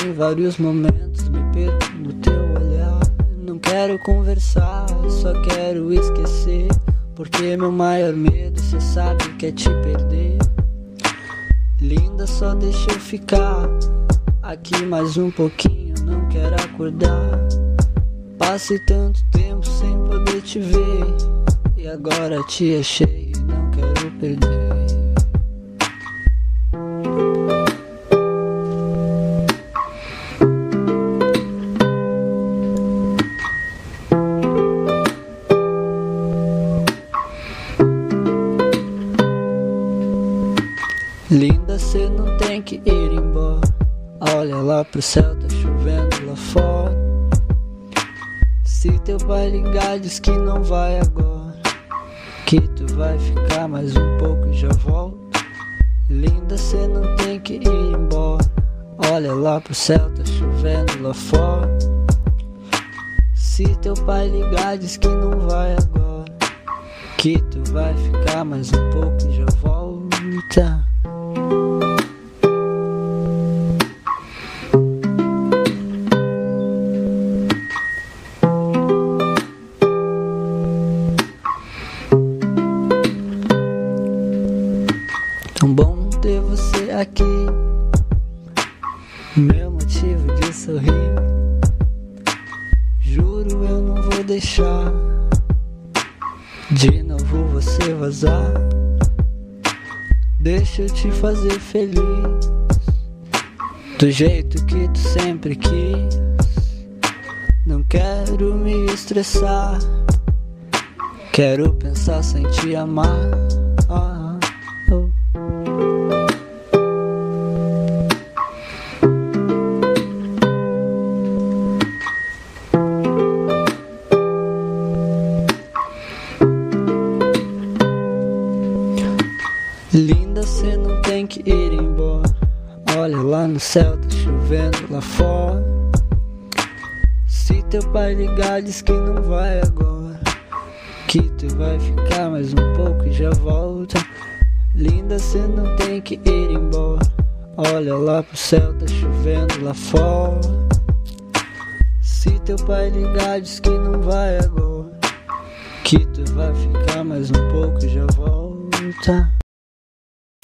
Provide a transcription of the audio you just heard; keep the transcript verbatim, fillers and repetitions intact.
Em vários momentos me perco no teu olhar. Não quero conversar, só quero esquecer. Porque meu maior medo, cê sabe que é te perder. Linda, só deixa eu ficar aqui mais um pouquinho, não quero acordar. Passei tanto tempo sem poder te ver, e agora te achei e não quero perder. Linda, cê não tem que ir embora. Olha lá pro céu, tá chovendo lá fora. Se teu pai ligar, diz que não vai agora, que tu vai ficar mais um pouco e já volta. Linda, cê não tem que ir embora. Olha lá pro céu, tá chovendo lá fora. Se teu pai ligar, diz que não vai agora, que tu vai ficar mais um pouco e já volta. Tão bom ter você aqui, meu motivo de sorrir. Juro, eu não vou deixar de novo você vazar. Deixa eu te fazer feliz, do jeito que tu sempre quis. Não quero me estressar, quero pensar sem te amar. Ah, oh. Linda, cê não tem que ir embora. Olha lá no céu, tá chovendo lá fora. Se teu pai ligar, diz que não vai agora, que tu vai ficar mais um pouco e já volta. Linda, cê não tem que ir embora. Olha lá pro céu, tá chovendo lá fora. Se teu pai ligar, diz que não vai agora, que tu vai ficar mais um pouco e já volta.